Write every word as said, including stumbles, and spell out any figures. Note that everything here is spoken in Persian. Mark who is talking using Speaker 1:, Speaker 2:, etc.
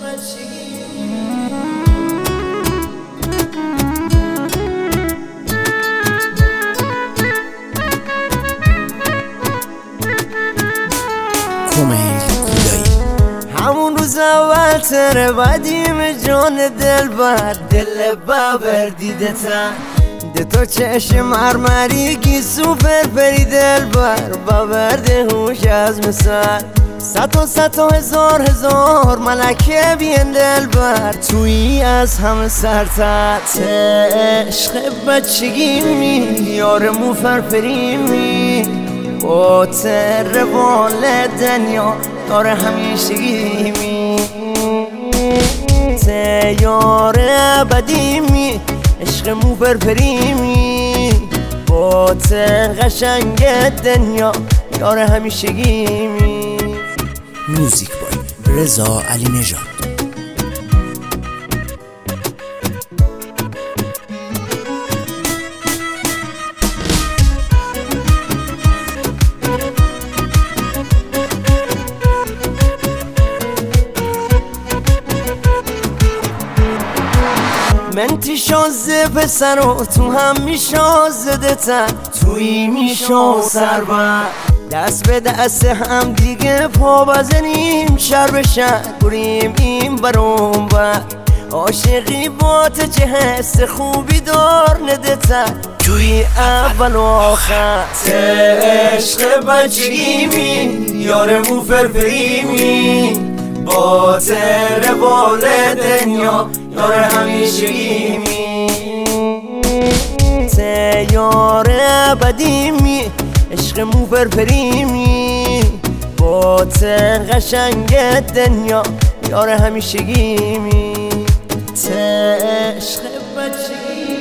Speaker 1: همون روز اول تره بدیم جان دل بر دل بابر دیده تا ده تو چشم مرمری کی سوپر پری دل بر باورده هوش از مثال ست و ست و هزار هزار ملکه بین دل بر تویی از همه سرتر عشق بچگی می یار مو فرفری می با تر بال دنیا یار همیشگی می یار ابدی می عشق مو فرفری می با تر قشنگ دنیا یار همیشگی می.
Speaker 2: موزیک بای رضا علی نژاد.
Speaker 1: من تی شازه پسر و تو هم میشازده تر توی میشازر بر دست به دست هم دیگه پا بزنیم شر به شر بریم این برون بر عاشقی با تو چه حس خوبی دار نده تر توی اول و آخر عشق بچگی می یار مو فرفری می با تر بال دنیا یار همیشگی می یار ابدی می عشق مو فرفری می با تر قشنگ دنیا یار همیشگی می عشق بچگی